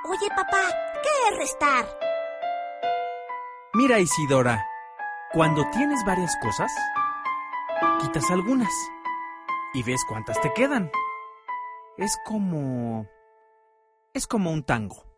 Oye, papá, ¿qué es restar? Mira, Isidora, cuando tienes varias cosas, quitas algunas y ves cuántas te quedan. Es como un tango.